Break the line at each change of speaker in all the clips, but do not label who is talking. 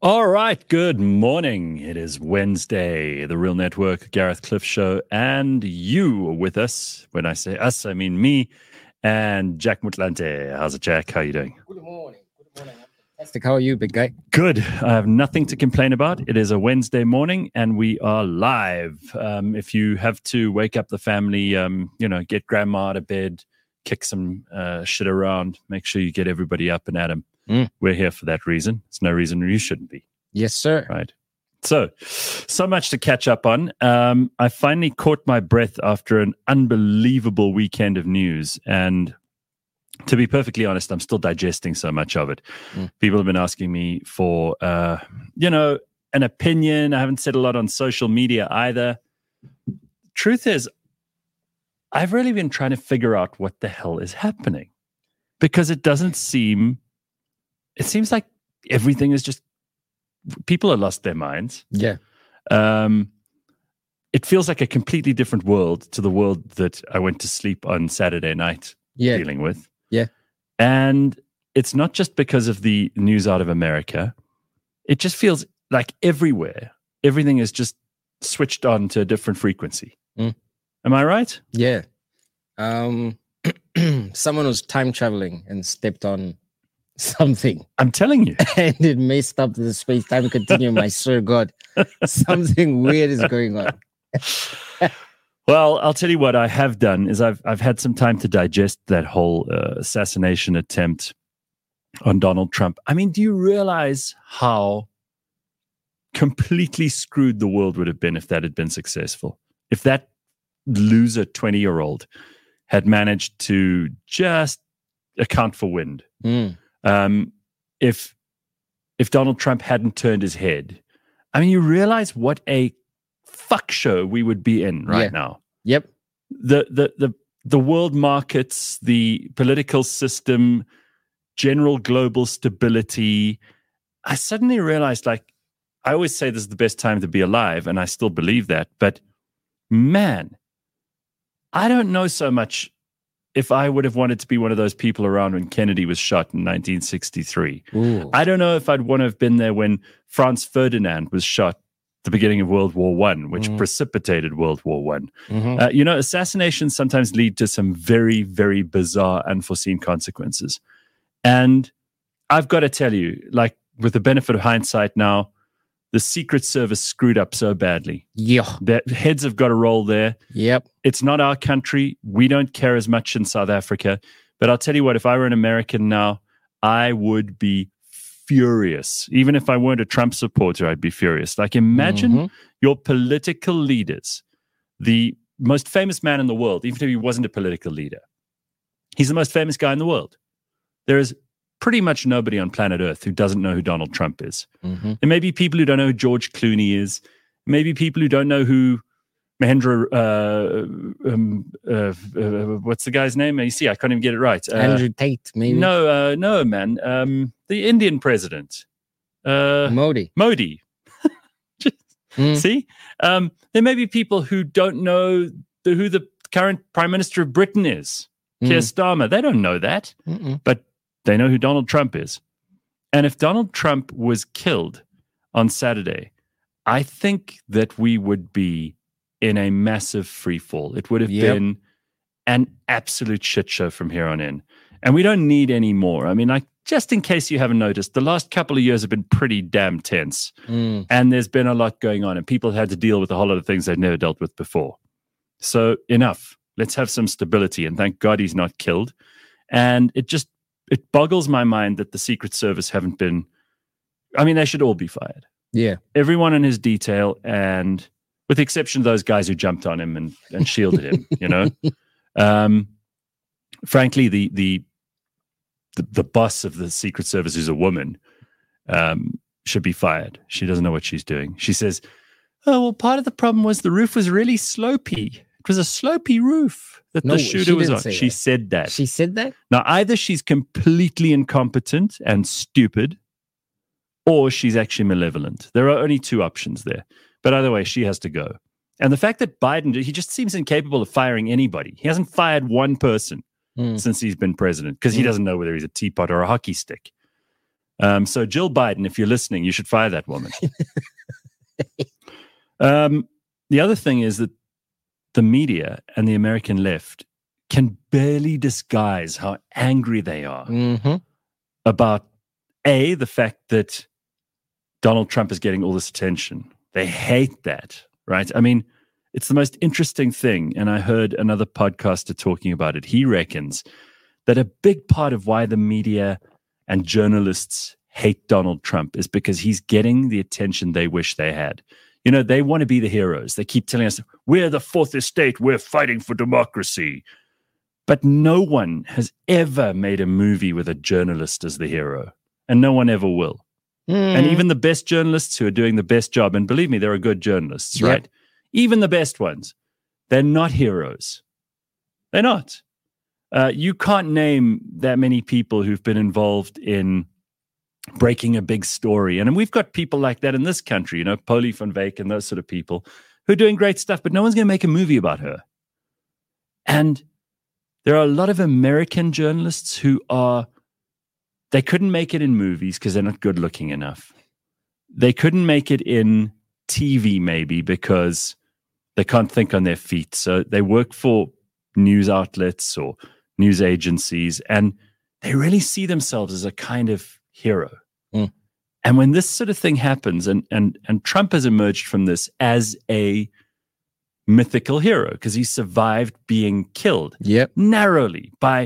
All right, good morning. It is Wednesday, the Real Network, Gareth Cliff Show, and you are with us. When I say us, I mean me and Jack Mutlante. How's it, Jack? How are you doing?
Good morning. I'm fantastic. How are you, big guy?
Good. I have nothing to complain about. It is a Wednesday morning, and we are live. If you have to wake up the family, get grandma out of bed, kick some shit around, make sure you get everybody up and at 'em. We're here for that reason. It's no reason you shouldn't be.
Yes, sir.
Right. So much to catch up on. I finally caught my breath after an unbelievable weekend of news. And to be perfectly honest, I'm still digesting so much of it. People have been asking me for, an opinion. I haven't said a lot on social media either. Truth is, I've really been trying to figure out what the hell is happening, because it seems like everything is just, people have lost their minds.
Yeah.
It feels like a completely different world to the world that I went to sleep on Saturday night dealing with.
Yeah.
And it's not just because of the news out of America. It just feels like everywhere, everything is just switched on to a different frequency. Am I right?
Yeah. Someone was time traveling and stepped on something.
I'm telling you.
And it messed up the space-time continuum. I swear God, something weird is going on.
Well, I'll tell you what I have done is I've had some time to digest that whole assassination attempt on Donald Trump. I mean, do you realize how completely screwed the world would have been if that had been successful? If that loser 20-year-old had managed to just account for wind. If Donald Trump hadn't turned his head, I mean, you realize what a fuck show we would be in right now.
Yep.
The world markets, the political system, general global stability. I suddenly realized, I always say this is the best time to be alive, and I still believe that. But man, I don't know so much if I would have wanted to be one of those people around when Kennedy was shot in 1963.
Ooh.
I don't know if I'd want to have been there when Franz Ferdinand was shot at the beginning of World War I, which precipitated World War I. Assassinations sometimes lead to some very, very bizarre, unforeseen consequences. And I've got to tell you, with the benefit of hindsight now, the Secret Service screwed up so badly.
Yeah.
Their heads have got to roll there.
Yep.
It's not our country. We don't care as much in South Africa. But I'll tell you what, if I were an American now, I would be furious. Even if I weren't a Trump supporter, I'd be furious. Imagine your political leaders, the most famous man in the world, even if he wasn't a political leader. He's the most famous guy in the world. There is pretty much nobody on planet Earth who doesn't know who Donald Trump is. There may be people who don't know who George Clooney is. Maybe people who don't know who Mahendra, what's the guy's name? You see, I can't even get it right.
Andrew Tate, maybe?
No, man. The Indian president.
Modi.
See? There may be people who don't know who the current Prime Minister of Britain is. Keir Starmer. They don't know that. But they know who Donald Trump is. And if Donald Trump was killed on Saturday, I think that we would be in a massive free fall. It would have been an absolute shit show from here on in. And we don't need any more. I mean, just in case you haven't noticed, the last couple of years have been pretty damn tense. And there's been a lot going on, and people have had to deal with a whole lot of things they've never dealt with before. So enough. Let's have some stability. And thank God he's not killed. And it boggles my mind that the Secret Service haven't been, they should all be fired.
Yeah.
Everyone in his detail, and with the exception of those guys who jumped on him and shielded him, frankly, the boss of the Secret Service, who's a woman, should be fired. She doesn't know what she's doing. She says, oh, well, part of the problem was the roof was really slopey. It was a slopey roof that the shooter was on. She said that.
She said that?
Now, either she's completely incompetent and stupid, or she's actually malevolent. There are only two options there. But either way, she has to go. And the fact that Biden, he just seems incapable of firing anybody. He hasn't fired one person since he's been president, because he doesn't know whether he's a teapot or a hockey stick. So Jill Biden, if you're listening, you should fire that woman. The other thing is that the media and the American left can barely disguise how angry they are about, A, the fact that Donald Trump is getting all this attention. They hate that, right? I mean, it's the most interesting thing. And I heard another podcaster talking about it. He reckons that a big part of why the media and journalists hate Donald Trump is because he's getting the attention they wish they had. You know, they want to be the heroes. They keep telling us, we're the fourth estate, we're fighting for democracy. But no one has ever made a movie with a journalist as the hero. And no one ever will. And even the best journalists who are doing the best job, and believe me, there are good journalists, right? Even the best ones, they're not heroes. They're not. You can't name that many people who've been involved in breaking a big story. And we've got people like that in this country, you know, Polly van Wyk and those sort of people who are doing great stuff, but no one's going to make a movie about her. And there are a lot of American journalists who they couldn't make it in movies because they're not good looking enough. They couldn't make it in TV maybe because they can't think on their feet. So they work for news outlets or news agencies, and they really see themselves as a kind of hero. And when this sort of thing happens, and Trump has emerged from this as a mythical hero because he survived being killed narrowly by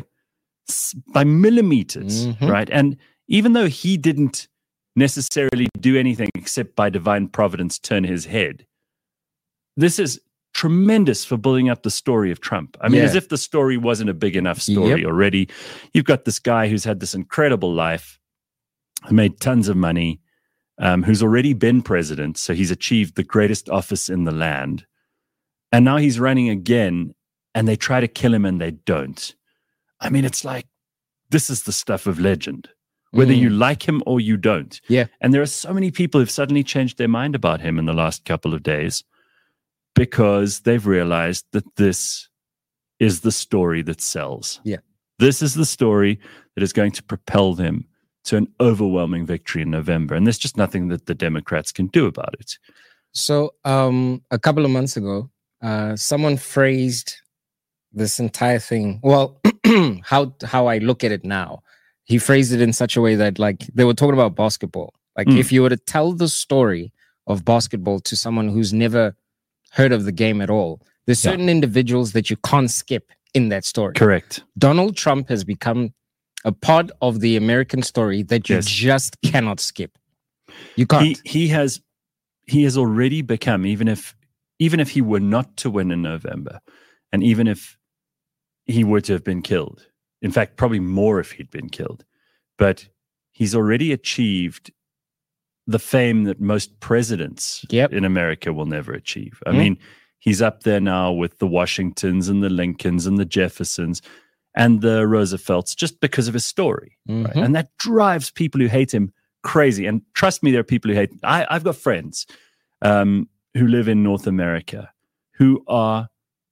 millimeters, right? And even though he didn't necessarily do anything except by divine providence turn his head, this is tremendous for building up the story of Trump. I mean, as if the story wasn't a big enough story already. You've got this guy who's had this incredible life, who made tons of money, who's already been president, so he's achieved the greatest office in the land. And now he's running again, and they try to kill him and they don't. I mean, it's like, this is the stuff of legend, whether you like him or you don't. And there are so many people who've suddenly changed their mind about him in the last couple of days because they've realized that this is the story that sells. This is the story that is going to propel them to an overwhelming victory in November. And there's just nothing that the Democrats can do about it.
So a couple of months ago, someone phrased this entire thing, well, how I look at it now, he phrased it in such a way that, like, they were talking about basketball. Like, if you were to tell the story of basketball to someone who's never heard of the game at all, there's certain individuals that you can't skip in that story.
Correct.
Donald Trump has become a part of the American story that you just cannot skip. You can't.
He has already become, even if he were not to win in November, and even if he were to have been killed, in fact, probably more if he'd been killed, but he's already achieved the fame that most presidents in America will never achieve. I mean, he's up there now with the Washingtons and the Lincolns and the Jeffersons and the Roosevelts just because of his story. Right? And that drives people who hate him crazy. And trust me, there are people who hate him. I've got friends who live in North America who are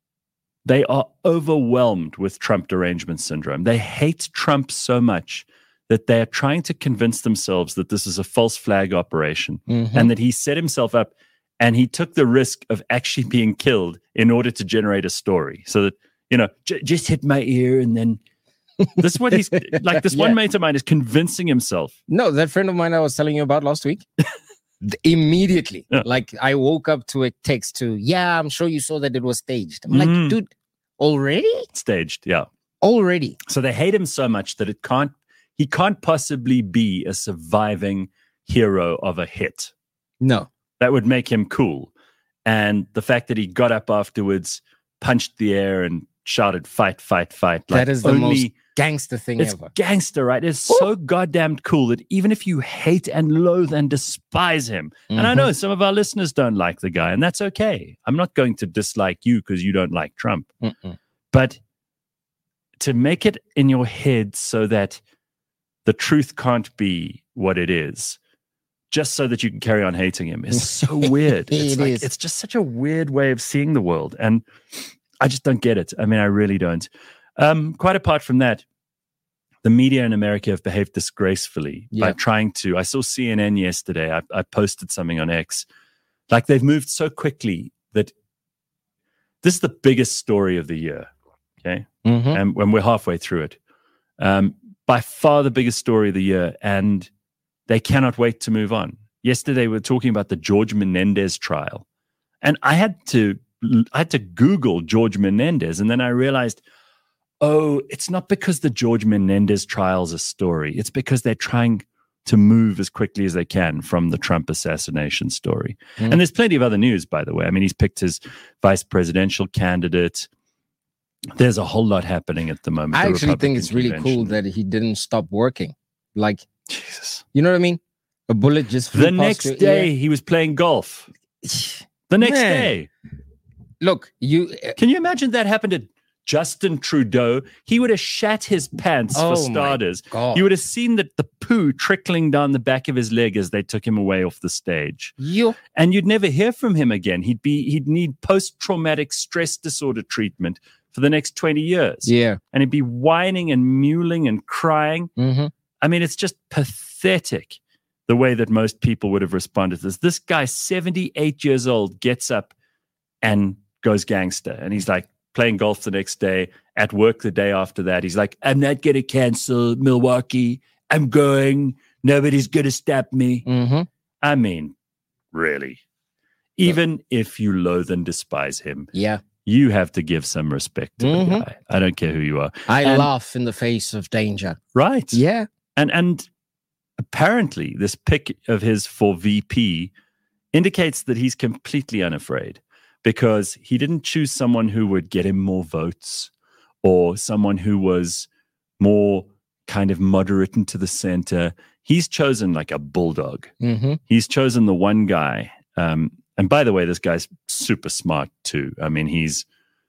overwhelmed with Trump derangement syndrome. They hate Trump so much that they're trying to convince themselves that this is a false flag operation and that he set himself up and he took the risk of actually being killed in order to generate a story. So that, you know, just hit my ear and then this is what he's like. This one mate of mine is convincing himself.
No, that friend of mine I was telling you about last week, immediately, like I woke up to a text to, I'm sure you saw that it was staged. I'm like, dude, already?
Staged,
already.
So they hate him so much that he can't possibly be a surviving hero of a hit.
No.
That would make him cool. And the fact that he got up afterwards, punched the air and shouted, fight, fight, fight.
That is the most gangster thing ever.
It's gangster, right? It's so goddamn cool that even if you hate and loathe and despise him, and I know some of our listeners don't like the guy, and that's okay. I'm not going to dislike you because you don't like Trump. But to make it in your head so that the truth can't be what it is, just so that you can carry on hating him, is so weird. It's just such a weird way of seeing the world. And I just don't get it. I mean, I really don't. Quite apart from that, the media in America have behaved disgracefully by
Yeah.
trying to. I saw CNN yesterday. I posted something on X. Like they've moved so quickly that this is the biggest story of the year. Okay.
Mhm.
And when we're halfway through it, by far the biggest story of the year, and they cannot wait to move on. Yesterday, we were talking about the George Menendez trial, and I had to Google George Menendez, and then I realized, oh, it's not because the George Menendez trial is a story. It's because they're trying to move as quickly as they can from the Trump assassination story.
Mm.
And there's plenty of other news, by the way. I mean, he's picked his vice presidential candidate. There's a whole lot happening at the moment.
I
The
actually think
Republican
it's really cool
convention.
that he didn't stop working. Like,
Jesus.
you know what I mean? A bullet just flew
The
past
next
your
day,
ear.
he was playing golf. The next
Man.
day.
Look,
Can you imagine that happened to Justin Trudeau? He would have shat his pants
Oh
for
my
starters.
God.
You would have seen the poo trickling down the back of his leg as they took him away off the stage. And you'd never hear from him again. He'd need post-traumatic stress disorder treatment for the next 20 years.
Yeah.
And he'd be whining and mewling and crying.
Mm-hmm.
I mean, it's just pathetic the way that most people would have responded to this. This guy, 78 years old, gets up and goes gangster. And he's like playing golf the next day, at work the day after that. He's like, I'm not going to cancel Milwaukee. I'm going. Nobody's going to stop me.
Mm-hmm.
I mean, really. Even if you loathe and despise him,
Yeah.
you have to give some respect to the guy. I don't care who you are.
I
And-
laugh in the face of danger.
Right.
Yeah.
And apparently this pick of his for VP indicates that he's completely unafraid, because he didn't choose someone who would get him more votes or someone who was more kind of moderate and to the center. He's chosen like a bulldog.
Mm-hmm.
He's chosen the one guy. And by the way, this guy's super smart too. I mean, he's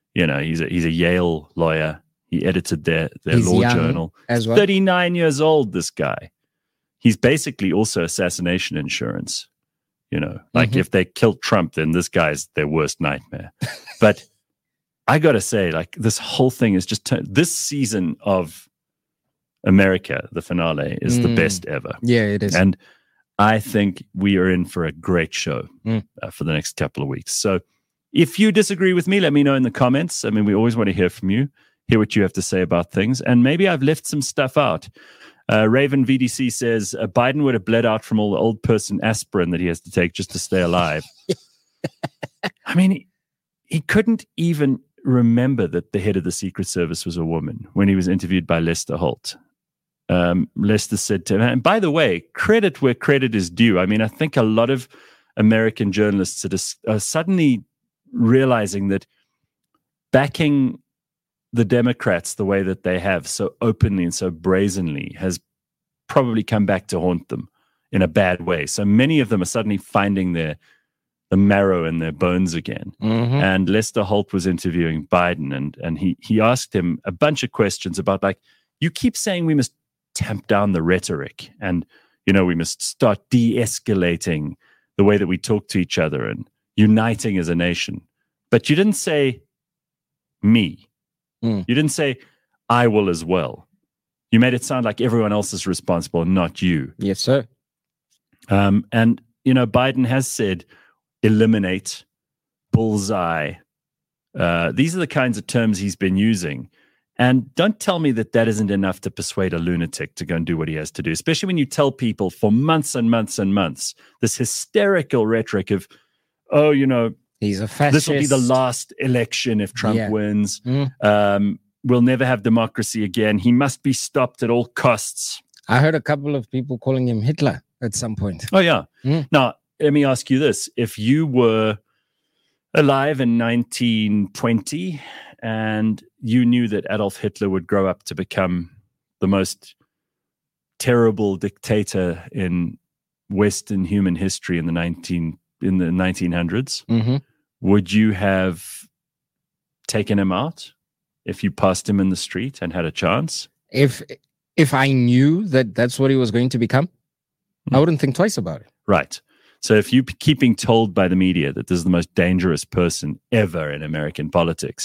a Yale lawyer. He edited their
He's
law
young
journal.
as well.
39 years old, this guy. He's basically also assassination insurance. Like
Mhm.
if they killed Trump, then this guy's their worst nightmare. But I got to say, like, this whole thing is just this season of America, the finale, is the best ever.
Yeah, it is.
And I think we are in for a great show for the next couple of weeks. So if you disagree with me, let me know in the comments. I mean, we always want to hear from you, hear what you have to say about things. And maybe I've left some stuff out. Raven VDC says Biden would have bled out from all the old person aspirin that he has to take just to stay alive. I mean, he couldn't even remember that the head of the Secret Service was a woman when he was interviewed by Lester Holt. Lester said to him, and by the way, credit where credit is due. I mean, I think a lot of American journalists are suddenly realizing that backing the Democrats the way that they have so openly and so brazenly has probably come back to haunt them in a bad way. So many of them are suddenly finding the marrow in their bones again.
Mm-hmm.
And Lester Holt was interviewing Biden, and he asked him a bunch of questions about, like, you keep saying we must tamp down the rhetoric and, we must start de-escalating the way that we talk to each other and uniting as a nation. But you didn't say me. You didn't say I will as well. You made it sound like everyone else is responsible, not you.
Yes, sir.
And, Biden has said eliminate, bullseye. These are the kinds of terms he's been using. And don't tell me that isn't enough to persuade a lunatic to go and do what he has to do, especially when you tell people for months and months and months this hysterical rhetoric of,
He's a fascist.
this will be the last election if Trump wins. We'll never have democracy again. He must be stopped at all costs.
I heard a couple of people calling him Hitler at some point.
Oh, yeah. Now, let me ask you this. If you were alive in 1920 and you knew that Adolf Hitler would grow up to become the most terrible dictator in Western human history in the 1900s,
Mm-hmm.
would you have taken him out if you passed him in the street and had a chance?
If I knew that that's what he was going to become, I wouldn't think twice about it.
Right. So if you keep being told by the media that this is the most dangerous person ever in American politics,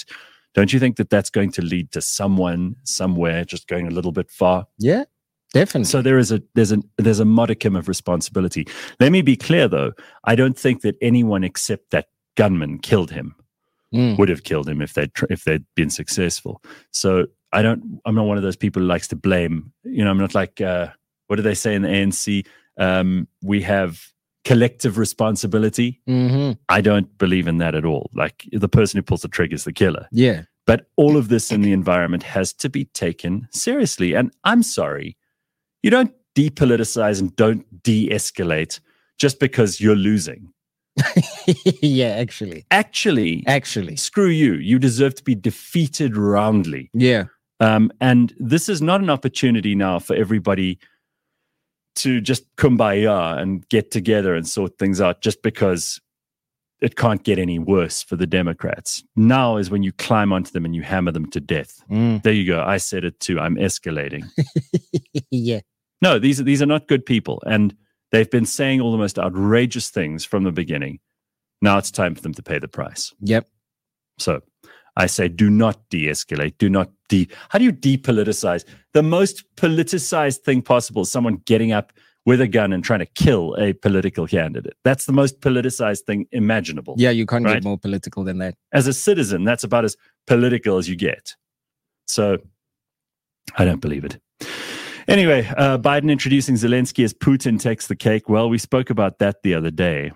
Don't you think that that's going to lead to someone somewhere just going a little bit far?
Yeah, definitely.
So there's a modicum of responsibility. Let me be clear, though. I don't think that anyone except that gunman killed him would have killed him if they'd been successful. So I'm not one of those people who likes to blame. I'm not like what do they say in the ANC? We have collective responsibility.
Mm-hmm.
I don't believe in that at all. Like, the person who pulls the trigger is the killer.
Yeah.
But all of this in the environment has to be taken seriously. And I'm sorry, you don't depoliticize and don't de-escalate just because you're losing.
Yeah, actually,
screw you. You deserve to be defeated roundly.
Yeah.
And this is not an opportunity now for everybody to just kumbaya and get together and sort things out just because it can't get any worse for the Democrats. Now is when you climb onto them and you hammer them to death. There you go. I said it too. I'm escalating.
Yeah.
No, these are not good people. And they've been saying all the most outrageous things from the beginning. Now it's time for them to pay the price.
Yep.
So I say, do not de-escalate. Do not how do you depoliticize? The most politicized thing possible is someone getting up with a gun and trying to kill a political candidate. That's the most politicized thing imaginable.
Yeah, you can't
right?
get more political than that.
As a citizen, that's about as political as you get. So I don't believe it. Anyway, Biden introducing Zelensky as Putin takes the cake. Well, we spoke about that the other day.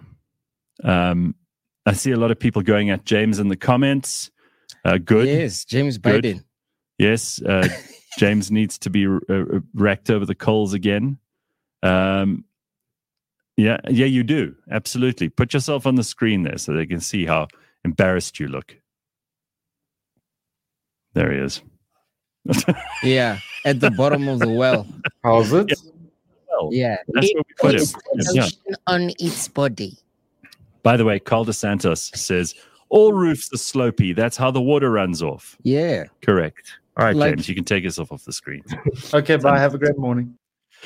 I see a lot of people going at James in the comments. Good.
Yes, James Biden.
Good. Yes, James needs to be racked over the coals again. Yeah, you do. Absolutely. Put yourself on the screen there so they can see how embarrassed you look. There he is.
Yeah, at the bottom of the well.
How's it?
Yeah.
That's where we put him. Yeah.
On its body.
By the way, Carl DeSantos says, all roofs are slopey. That's how the water runs off.
Yeah.
Correct. All right,
Like-
James, you can take yourself off the screen.
Okay, bye. Have a great morning.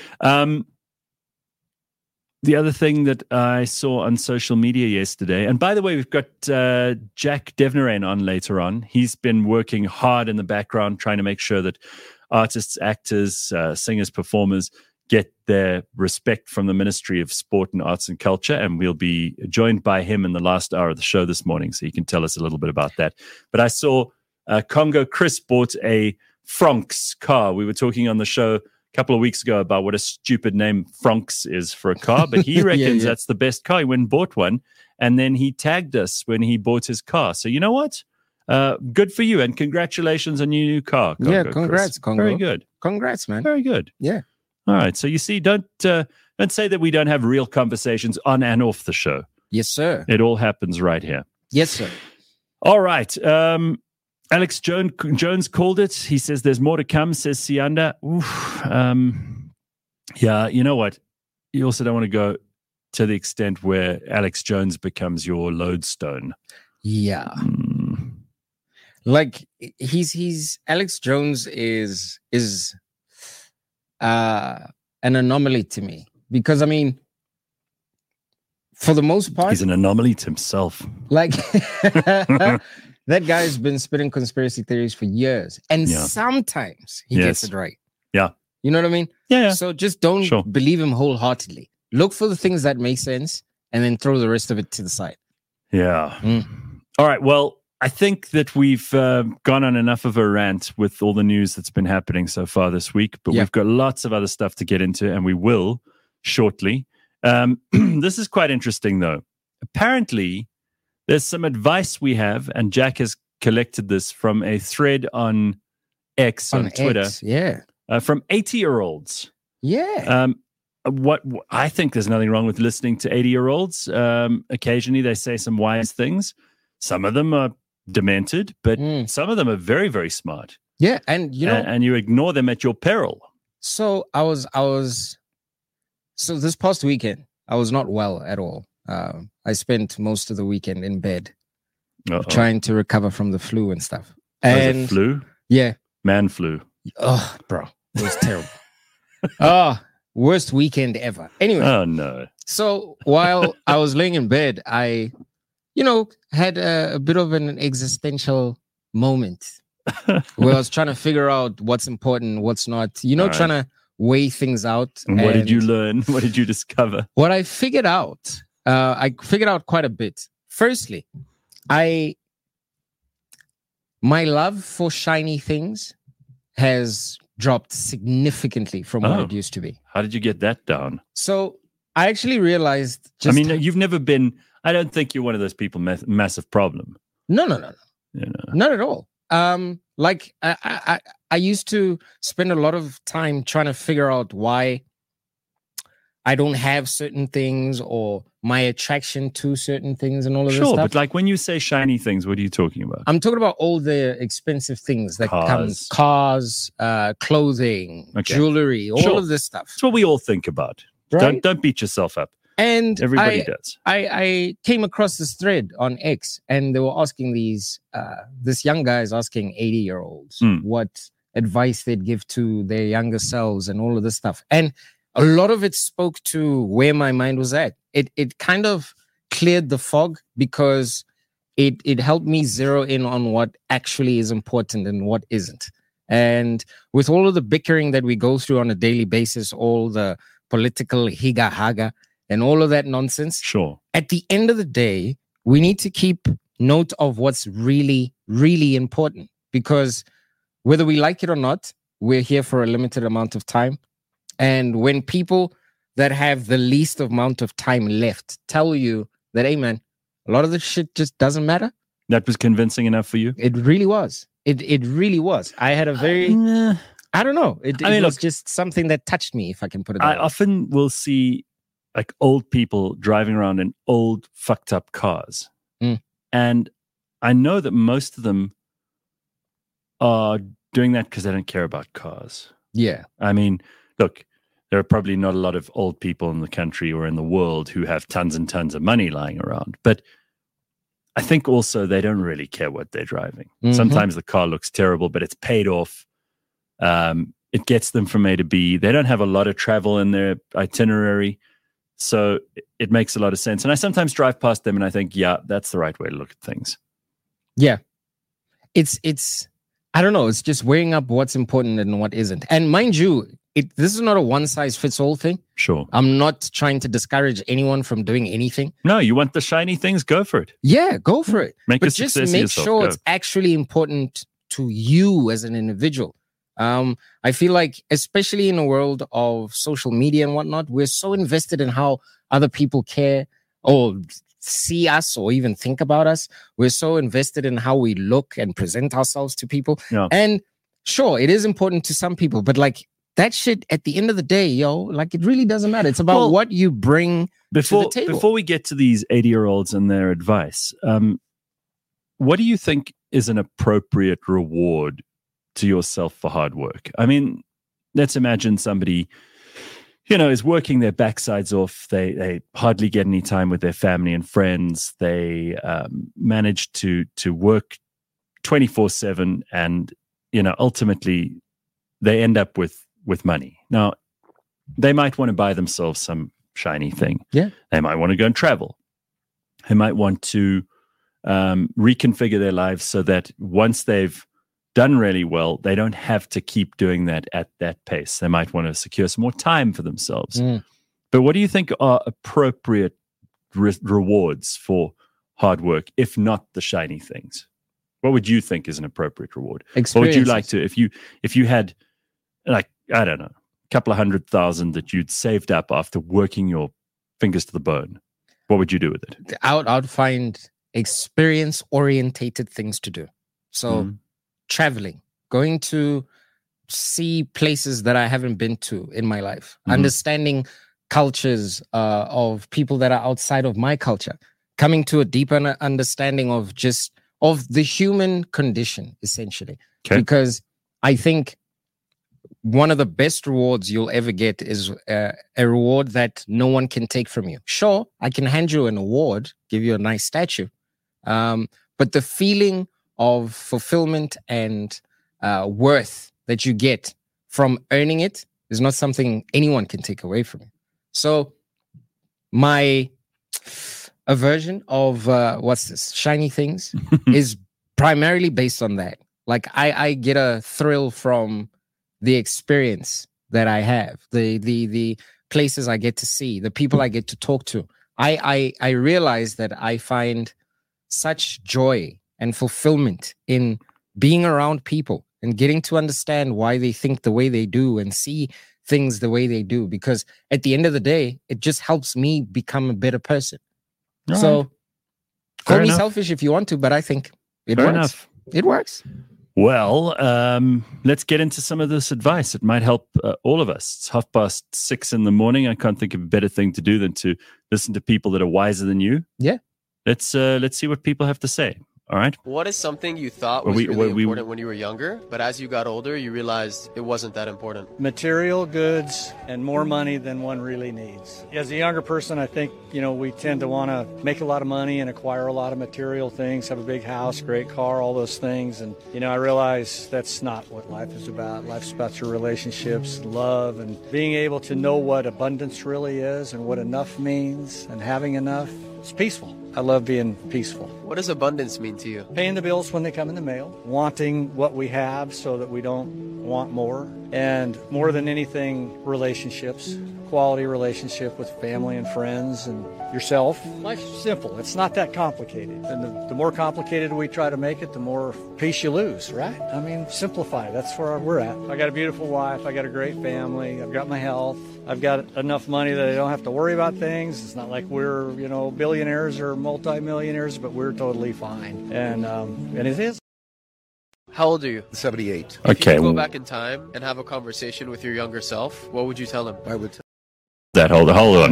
The other thing that I saw on social media yesterday, and by the way, we've got Jack Devnarain on later on. He's been working hard in the background, trying to make sure that artists, actors, singers, performers get their respect from the Ministry of Sport and Arts and Culture. And we'll be joined by him in the last hour of the show this morning, so he can tell us a little bit about that. But I saw Congo Chris bought a Franks car. We were talking on the show a couple of weeks ago about what a stupid name Franks is for a car, but he reckons that's the best car. He went and bought one, and then he tagged us when he bought his car. So you know what? Good for you, and congratulations on your new car, Congo.
Yeah, congrats,
Chris.
Congo.
Very good.
Congrats, man.
Very good.
Yeah.
All right. So you see, don't say that we don't have real conversations on and off the show.
Yes, sir.
It all happens right here.
Yes, sir.
All right. Alex Jones called it. He says there's more to come, says Sianda. Yeah, you know what? You also don't want to go to the extent where Alex Jones becomes your lodestone.
Yeah. Like he's Alex Jones is an anomaly to me, because I mean, for the most part,
he's an anomaly to himself.
Like that guy's been spitting conspiracy theories for years, and sometimes he gets it right.
Yeah,
you know what I mean.
Yeah.
So just don't believe him wholeheartedly. Look for the things that make sense, and then throw the rest of it to the side.
Yeah. All right. Well, I think that we've gone on enough of a rant with all the news that's been happening so far this week, but we've got lots of other stuff to get into, and we will shortly. This is quite interesting, though. Apparently, there's some advice we have, and Jack has collected this from a thread on X, on Twitter.
X, yeah.
From 80-year-olds.
Yeah.
What I think there's nothing wrong with listening to 80-year-olds. Occasionally, they say some wise things. Some of them are demented, but some of them are very, very smart.
Yeah, and you know,
and you ignore them at your peril.
So so this past weekend, I was not well at all. I spent most of the weekend in bed trying to recover from the flu and stuff. And
the flu?
Yeah.
Man flu.
Oh, bro. It was terrible. Worst weekend ever. Anyway.
Oh, no.
So while I was laying in bed, I, had a bit of an existential moment where I was trying to figure out what's important, what's not,
All right.
trying to weigh things out.
And what did you learn? What did you discover?
What I figured out, quite a bit. Firstly, my love for shiny things has dropped significantly from what it used to be.
How did you get that down?
So I actually realized
you've never been, I don't think you're one of those people, massive problem.
No.
You know?
Not at all. Like I used to spend a lot of time trying to figure out why I don't have certain things or my attraction to certain things and all of this stuff.
Sure, but like when you say shiny things, what are you talking about?
I'm talking about all the expensive things that
Cars.
cars, clothing, jewelry, all of this stuff.
That's what we all think about.
Right?
Don't beat yourself up.
And
Everybody does.
I came across this thread on X, and they were asking this young guy is asking 80-year-olds what advice they'd give to their younger selves and all of this stuff. And a lot of it spoke to where my mind was at. It kind of cleared the fog because it helped me zero in on what actually is important and what isn't. And with all of the bickering that we go through on a daily basis, all the political higa-haga and all of that nonsense.
Sure.
At the end of the day, we need to keep note of what's really, really important, because whether we like it or not, we're here for a limited amount of time. And when people that have the least amount of time left tell you that, hey, man, a lot of this shit just doesn't matter.
That was convincing enough for you?
It really was. It really was. I had a very... I don't know. It was just something that touched me, if I can put it that way.
I often will see like old people driving around in old fucked up cars. And I know that most of them are doing that because they don't care about cars.
Yeah.
I mean, look, there are probably not a lot of old people in the country or in the world who have tons and tons of money lying around. But I think also they don't really care what they're driving. Sometimes the car looks terrible, but it's paid off. It gets them from A to B. They don't have a lot of travel in their itinerary. So it makes a lot of sense. And I sometimes drive past them and I think, yeah, that's the right way to look at things.
Yeah. It's I don't know. It's just weighing up what's important and what isn't. And mind you, this is not a one-size-fits-all thing.
Sure.
I'm not trying to discourage anyone from doing anything.
No, you want the shiny things? Go for it.
Yeah, go for it.
But
just make sure it's actually important to you as an individual. I feel like, especially in a world of social media and whatnot, we're so invested in how other people care or see us or even think about us. We're so invested in how we look and present ourselves to people.
Yeah.
And sure, it is important to some people, but like that shit at the end of the day, like it really doesn't matter. It's about what you bring to the table.
Before we get to these 80-year-olds and their advice, what do you think is an appropriate reward to yourself for hard work? I mean, let's imagine somebody, is working their backsides off. They hardly get any time with their family and friends. They manage to work 24/7, and ultimately they end up with money. Now, they might want to buy themselves some shiny thing.
Yeah,
they might want to go and travel. They might want to reconfigure their lives so that once they've done really well, they don't have to keep doing that at that pace. They might want to secure some more time for themselves. But what do you think are appropriate rewards for hard work, if not the shiny things? What would you think is an appropriate reward? What would you like to, if you had, like, I don't know, a couple of 100,000 that you'd saved up after working your fingers to the bone, what would you do with it?
I'd find experience-orientated things to do. So traveling, going to see places that I haven't been to in my life, understanding cultures of people that are outside of my culture, coming to a deeper understanding of the human condition, essentially. Okay. Because I think one of the best rewards you'll ever get is a reward that no one can take from you. Sure, I can hand you an award, give you a nice statue, but the feeling of fulfillment and worth that you get from earning it is not something anyone can take away from you. So my aversion of shiny things is primarily based on that. Like I get a thrill from the experience that I have, the places I get to see, the people I get to talk to. I realize that I find such joy and fulfillment in being around people and getting to understand why they think the way they do and see things the way they do, because at the end of the day, it just helps me become a better person.
All
so
right.
call
Fair
me
enough.
selfish if you want to, but I think it
Fair
works.
enough.
It works.
Well, let's get into some of this advice. It might help all of us. It's 6:30 in the morning. I can't think of a better thing to do than to listen to people that are wiser than you.
Yeah.
Let's see what people have to say. All right.
What is something you thought was really important when you were younger, but as you got older, you realized it wasn't that important?
Material goods and more money than one really needs. As a younger person, I think, we tend to want to make a lot of money and acquire a lot of material things, have a big house, great car, all those things. And, I realize that's not what life is about. Life's about your relationships, love, and being able to know what abundance really is and what enough means and having enough. It's peaceful. I love being peaceful.
What does abundance mean to you?
Paying the bills when they come in the mail, wanting what we have so that we don't want more, and more than anything, relationships, quality relationship with family and friends and yourself. Life's simple. It's not that complicated. And the more complicated we try to make it, the more peace you lose, right? I mean, simplify. That's where we're at. I got a beautiful wife. I got a great family. I've got my health. I've got enough money that I don't have to worry about things. It's not like we're, billionaires or multimillionaires, but we're totally fine. And it is.
How old are you?
78.
If
Okay.
you could go back in time and have a conversation with your younger self, what would you tell him?
I would tell
Hold on.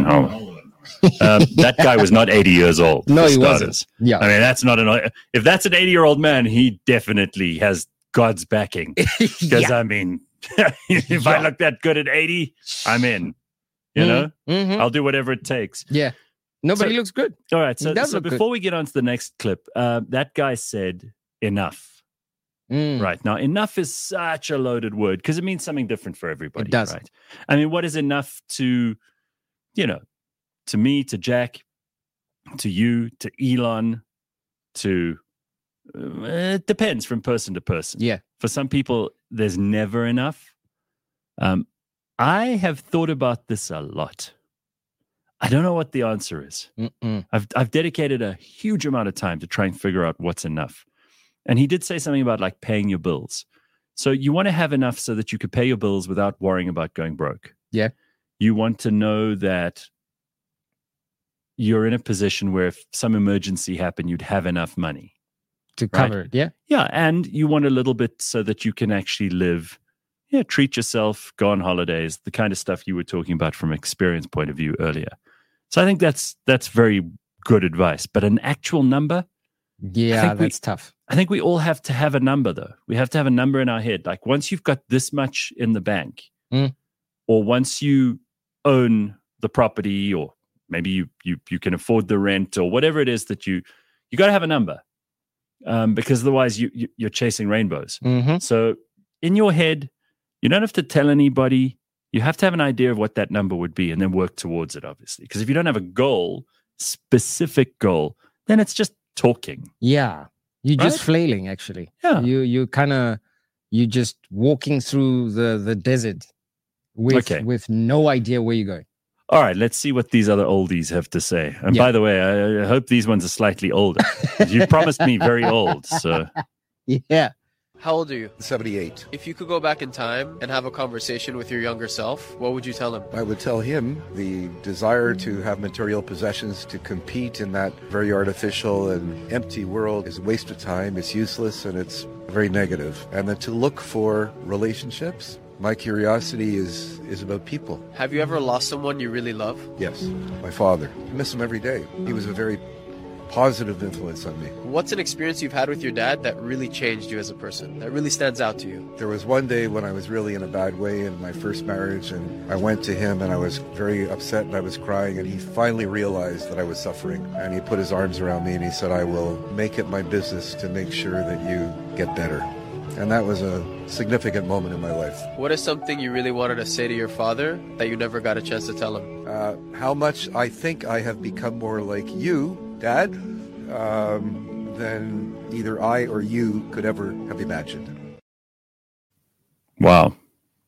That guy was not 80 years old.
No,
for
he wasn't.
starters.
Yeah.
I mean, that's not if that's an 80-year-old man, he definitely has God's backing. Because
Yeah.
I mean, if I look that good at 80, I'm in.
Mhm.
I'll do whatever it takes.
Yeah. Nobody
So-
looks good.
All right.
He
So,
does
so
look good.
before we get on to the next clip, that guy said enough.
Mm.
Right. Now, enough is such a loaded word because it means something different for everybody.
It does.
Right. I mean, what is enough to, to me, to Jack, to you, to Elon, to, it depends from person to person.
Yeah.
For some people, there's never enough. I have thought about this a lot. I don't know what the answer is.
Mm-mm.
I've dedicated a huge amount of time to try and figure out what's enough. And he did say something about like paying your bills. So you want to have enough so that you could pay your bills without worrying about going broke.
Yeah.
You want to know that you're in a position where if some emergency happened, you'd have enough money.
To cover it. Yeah.
Yeah. And you want a little bit so that you can actually live, treat yourself, go on holidays, the kind of stuff you were talking about from experience point of view earlier. So I think that's very good advice. But an actual number,
Yeah, that's tough.
I think we all have to have a number, though. We have to have a number in our head. Like once you've got this much in the bank, or once you own the property, or maybe you can afford the rent, or whatever it is that you got to have a number, because otherwise you're chasing rainbows.
Mm-hmm.
So in your head, you don't have to tell anybody. You have to have an idea of what that number would be, and then work towards it. Obviously, because if you don't have a specific goal, then it's just talking.
Yeah. You're just
Right?
flailing, actually.
Yeah.
You just walking through the desert with no idea where you're going.
All right, let's see what these other oldies have to say. And
Yeah.
by the way, I hope these ones are slightly older. You promised me very old, so
Yeah.
How old are you?
78.
If you could go back in time and have a conversation with your younger self, what would you tell him?
I would tell him the desire to have material possessions to compete in that very artificial and empty world is a waste of time, it's useless, and it's very negative. And then to look for relationships. My curiosity is about people.
Have you ever lost someone you really love?
Yes, my father. I miss him every day. He was a very positive influence on me.
What's an experience you've had with your dad that really changed you as a person, that really stands out to you?
There was one day when I was really in a bad way in my first marriage, and I went to him and I was very upset and I was crying, and he finally realized that I was suffering, and he put his arms around me and he said, I will make it my business to make sure that you get better. And that was a significant moment in my life.
What is something you really wanted to say to your father that you never got a chance to tell him?
How much I think I have become more like you, Dad. than either I or you could ever have imagined.
Wow.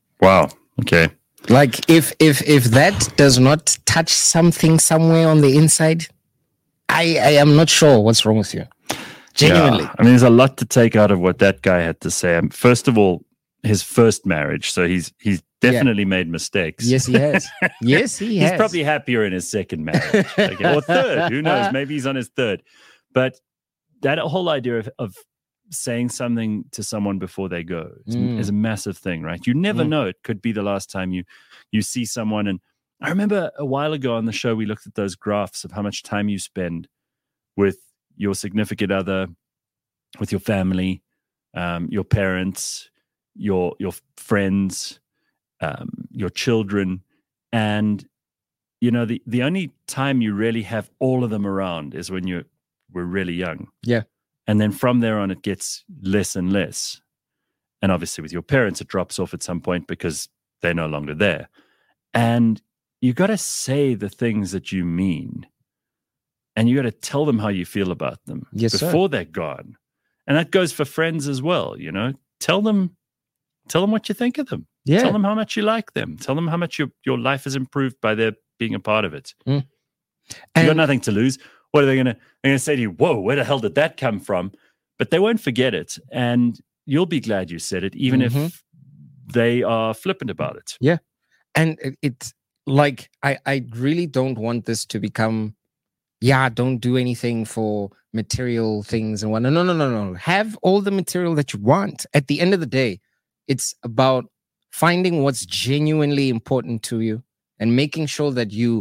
Okay.
Like if that does not touch something somewhere on the inside, I am not sure what's wrong with you. Genuinely.
Yeah. I mean, there's a lot to take out of what that guy had to say. First of all, his first marriage. So he's definitely made mistakes.
Yes, he has. Yes, he has.
He's probably happier in his second marriage. Or third. Who knows? Maybe he's on his third. But that whole idea of saying something to someone before they go is a massive thing, right? You never know. It could be the last time you see someone. And I remember a while ago on the show, we looked at those graphs of how much time you spend with your significant other, with your family, your parents, your friends, your children. And, you know, the only time you really have all of them around is when we're really young.
Yeah.
And then from there on, it gets less and less. And obviously with your parents, it drops off at some point because they're no longer there. And you got to say the things that you mean. And you got to tell them how you feel about them before they're gone. And that goes for friends as well. You know, tell them what you think of them.
Yeah.
Tell them how much you like them. Tell them how much your life has improved by their being a part of it. You got nothing to lose. What are they going to say to you? Whoa, where the hell did that come from? But they won't forget it. And you'll be glad you said it, even if they are flippant about it.
Yeah. And it's like, I really don't want this to become, don't do anything for material things and whatnot. No. Have all the material that you want. At the end of the day, it's about finding what's genuinely important to you and making sure that you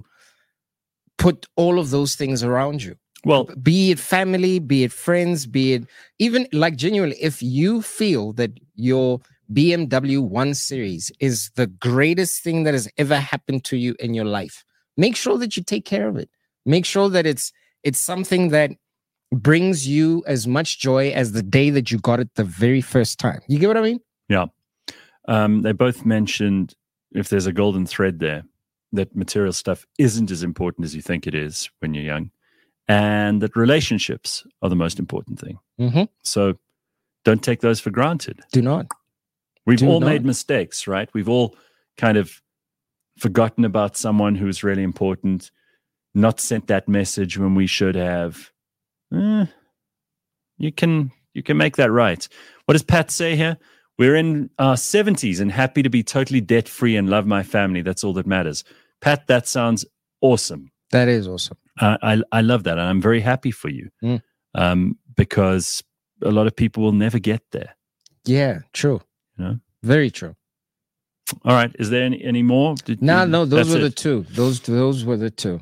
put all of those things around you. Well, be it family, be it friends, be it even like genuinely, if you feel that your BMW 1 Series is the greatest thing that has ever happened to you in your life, make sure that you take care of it. Make sure that it's something that brings you as much joy as the day that you got it the very first time. You get what I mean?
Yeah. They both mentioned, if there's a golden thread there, that material stuff isn't as important as you think it is when you're young, and that relationships are the most important thing. So don't take those for granted.
Do not.
We've all made mistakes, right? We've all kind of forgotten about someone who's really important, not sent that message when we should have. You can make that right. What does Pat say here? We're in our 70s and happy to be totally debt-free and love my family. That's all that matters. Pat, that sounds awesome.
That is awesome.
I love that. And I'm very happy for you because a lot of people will never get there.
Yeah, true.
You know?
Very true.
All right. Is there any more?
No, those were the two. Those were the two.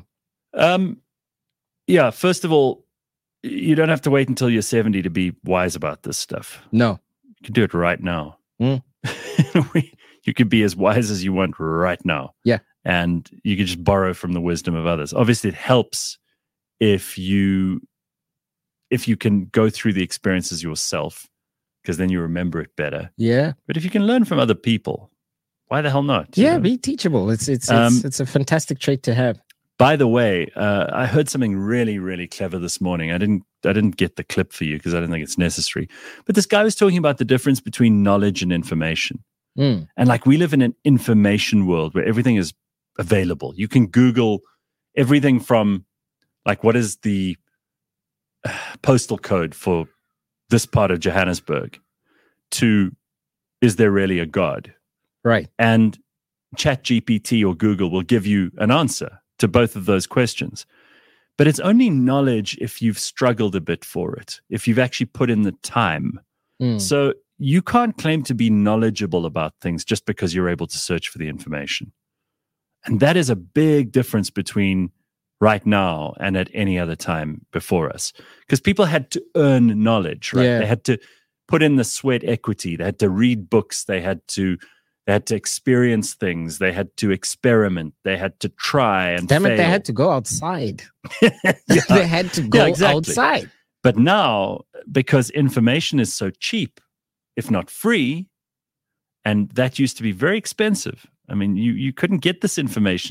Yeah, first of all, you don't have to wait until you're 70 to be wise about this stuff.
No.
You can do it right now. You could be as wise as you want right now.
Yeah.
And you could just borrow from the wisdom of others. Obviously, it helps if you can go through the experiences yourself, because then you remember it better.
Yeah.
But if you can learn from other people, why the hell not?
Yeah, be teachable. It's a fantastic trait to have.
By the way, I heard something really, really clever this morning. I didn't get the clip for you because I don't think it's necessary. But this guy was talking about the difference between knowledge and information. And like, we live in an information world where everything is available. You can Google everything from like, what is the postal code for this part of Johannesburg, to is there really a God?
Right.
And ChatGPT or Google will give you an answer to both of those questions. But it's only knowledge if you've struggled a bit for it, if you've actually put in the time. So you can't claim to be knowledgeable about things just because you're able to search for the information. And that is a big difference between right now and at any other time before us. Because people had to earn knowledge, right?
Yeah.
They had to put in the sweat equity. They had to read books. They had to experience things. They had to experiment. They had to try and fail.
They had to go outside. They had to go outside.
But now, because information is so cheap, if not free, and that used to be very expensive. I mean, you couldn't get this information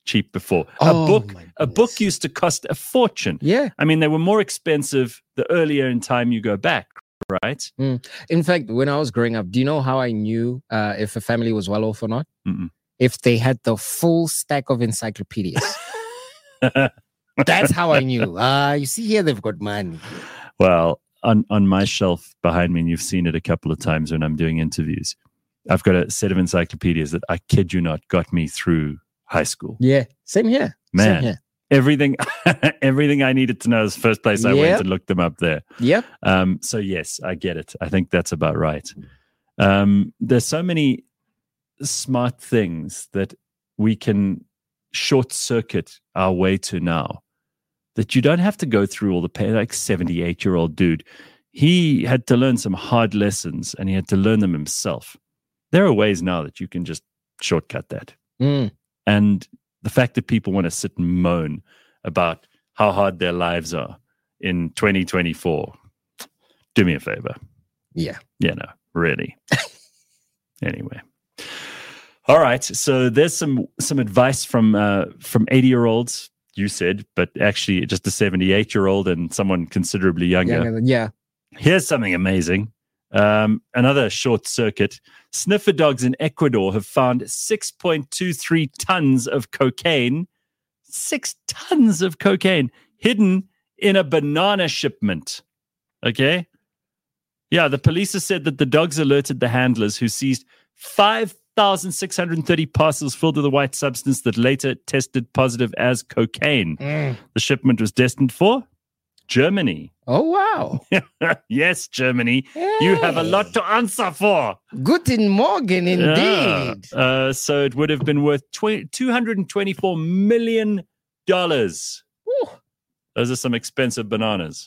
cheap before.
Oh,
a book used to cost a fortune.
Yeah.
I mean, they were more expensive the earlier in time you go back, right?
In fact, when I was growing up, do you know how I knew if a family was well off or not?
Mm-mm.
If they had the full stack of encyclopedias. That's how I knew. You see here, they've got money.
Well, on my shelf behind me, and you've seen it a couple of times when I'm doing interviews, I've got a set of encyclopedias that, I kid you not, got me through high school.
Yeah, same here.
Man,
Same here.
everything I needed to know is the first place I went to look them up there.
Yep.
So yes, I get it. I think that's about right. There's so many smart things that we can short circuit our way to now that you don't have to go through all the pain. Like 78-year-old dude, he had to learn some hard lessons and he had to learn them himself. There are ways now that you can just shortcut that. And the fact that people want to sit and moan about how hard their lives are in 2024, do me a favor.
Yeah.
Yeah, no, really. Anyway. All right. So there's some advice from 80-year-olds, you said, but actually just a 78-year-old and someone considerably younger.
Yeah.
Here's something amazing. Another short circuit. Sniffer dogs in Ecuador have found 6.23 tons of cocaine. 6 tons of cocaine hidden in a banana shipment. Okay? Yeah, the police have said that the dogs alerted the handlers who seized 5,630 parcels filled with a white substance that later tested positive as cocaine. The shipment was destined for Germany.
Oh, wow.
Yes, Germany. Hey. You have a lot to answer for.
Guten Morgen, indeed.
So it would have been worth $224 million. Those are some expensive bananas.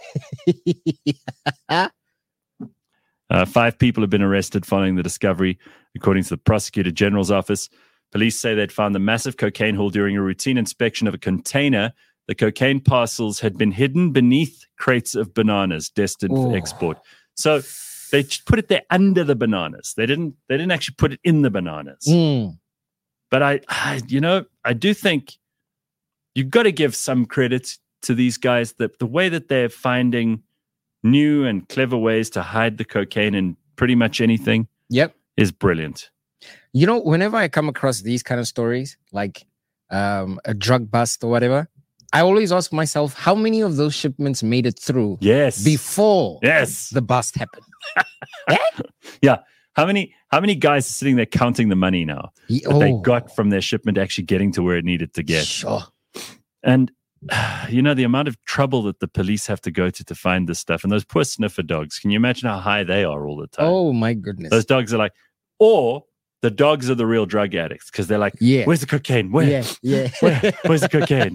5 people have been arrested following the discovery, according to the Prosecutor General's office. Police say they'd found the massive cocaine haul during a routine inspection of a container. The cocaine parcels had been hidden beneath crates of bananas destined for export. So they put it there under the bananas. They didn't actually put it in the bananas. But I do think you've got to give some credit to these guys that the way that they're finding new and clever ways to hide the cocaine in pretty much anything is brilliant.
You know, whenever I come across these kind of stories, like a drug bust or whatever, I always ask myself, how many of those shipments made it through before the bust happened?
Yeah. How many guys are sitting there counting the money now that they got from their shipment actually getting to where it needed to get?
Sure.
And the amount of trouble that the police have to go to find this stuff. And those poor sniffer dogs, can you imagine how high they are all the time?
Oh, my goodness.
Those dogs are like, or the dogs are the real drug addicts because they're like, where's the cocaine? Where?
Yeah.
Where's the cocaine?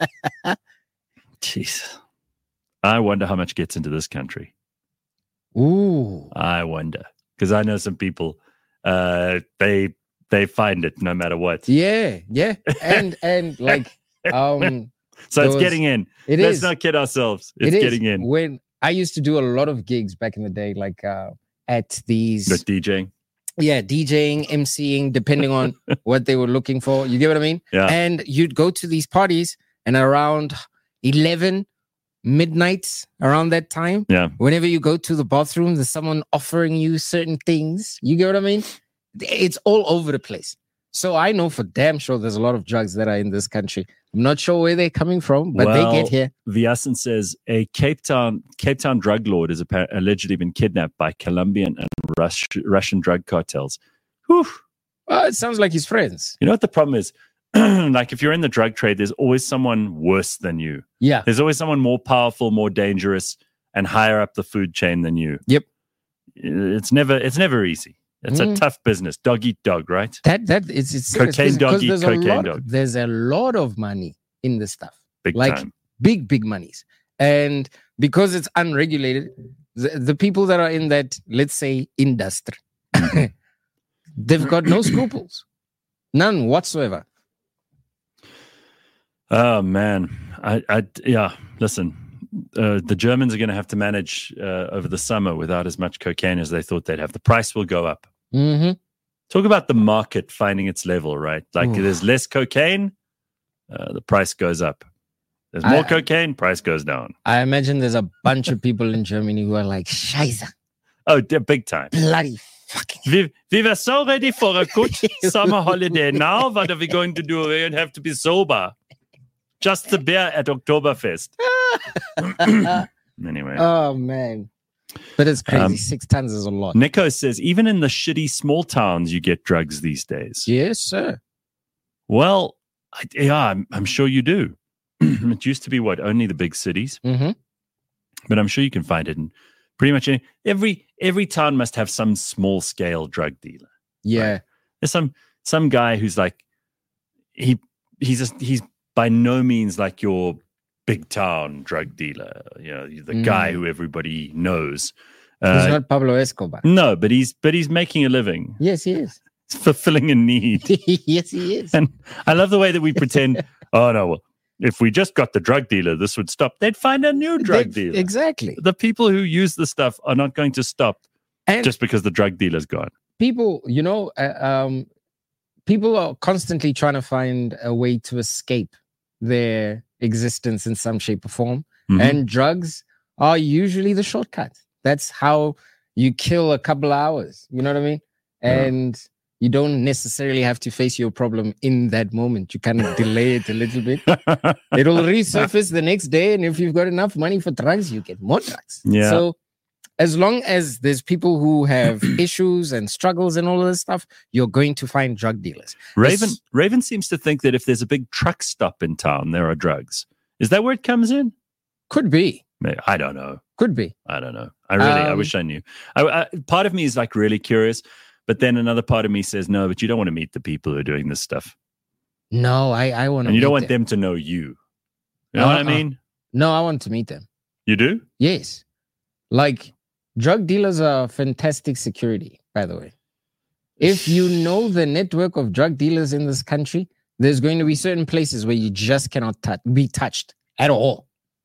Jeez. I wonder how much gets into this country.
Ooh.
I wonder. Because I know some people, they find it no matter what.
Yeah. And like...
So it's getting in. Let's not kid ourselves. It's getting in.
When I used to do a lot of gigs back in the day, like at these...
Like DJing?
Yeah, DJing, MCing, depending on what they were looking for. You get what I mean?
Yeah.
And you'd go to these parties and around 11, midnight, around that time, whenever you go to the bathroom, there's someone offering you certain things. You get what I mean? It's all over the place. So I know for damn sure there's a lot of drugs that are in this country. I'm not sure where they're coming from, but they get here.
Viasen says a Cape Town drug lord is allegedly been kidnapped by Colombian and Russian drug cartels. Whew.
Well, it sounds like he's friends.
You know what the problem is? Like if you're in the drug trade, there's always someone worse than you.
Yeah.
There's always someone more powerful, more dangerous, and higher up the food chain than you.
Yep.
It's never easy. It's a tough business. Dog eat dog, right?
It's
cocaine doggy, cocaine dog.
There's a lot of money in this stuff.
Big time.
Big monies. And because it's unregulated, the people that are in that, let's say, industry, they've got no scruples. None whatsoever.
Oh, man. Listen. The Germans are going to have to manage over the summer without as much cocaine as they thought they'd have. The price will go up.
Mm-hmm.
Talk about the market finding its level, right? Like there's less cocaine, the price goes up. There's more cocaine, price goes down.
I imagine there's a bunch of people in Germany who are like, Scheiße.
Oh, they're big time.
Bloody fucking.
We were so ready for a good summer holiday. Now, what are we going to do? We're going to have to be sober. Just the beer at Oktoberfest. Anyway.
Oh, man. But it's crazy. 6 tons is a lot.
Nico says, even in the shitty small towns, you get drugs these days.
Yes, sir.
Well, I'm sure you do. It used to be only the big cities, but I'm sure you can find it in pretty much every town must have some small scale drug dealer.
Yeah,
right? There's some guy who's like he's by no means like your big town drug dealer. You know, the guy who everybody knows.
He's not Pablo Escobar.
No, but he's making a living.
Yes, he is.
Fulfilling a need.
Yes, he is.
And I love the way that we pretend. Oh no. Well, if we just got the drug dealer, this would stop. They'd find a new drug dealer.
Exactly.
The people who use the stuff are not going to stop just because the drug dealer's gone.
People, people are constantly trying to find a way to escape their existence in some shape or form. And drugs are usually the shortcut. That's how you kill a couple hours. You know what I mean? And you don't necessarily have to face your problem in that moment. You kind of delay it a little bit. It'll resurface the next day. And if you've got enough money for drugs, you get more drugs.
Yeah.
So as long as there's people who have issues and struggles and all of this stuff, you're going to find drug dealers.
Raven seems to think that if there's a big truck stop in town, there are drugs. Is that where it comes in?
Could be.
I don't know.
Could be.
I don't know. I wish I knew. Part of me is like really curious. But then another part of me says, no, but you don't want to meet the people who are doing this stuff.
No, I want to.
And you don't want them to know you. You know what I mean?
No, I want to meet them.
You do?
Yes. Like, drug dealers are fantastic security, by the way. If you know the network of drug dealers in this country, there's going to be certain places where you just cannot be touched at all.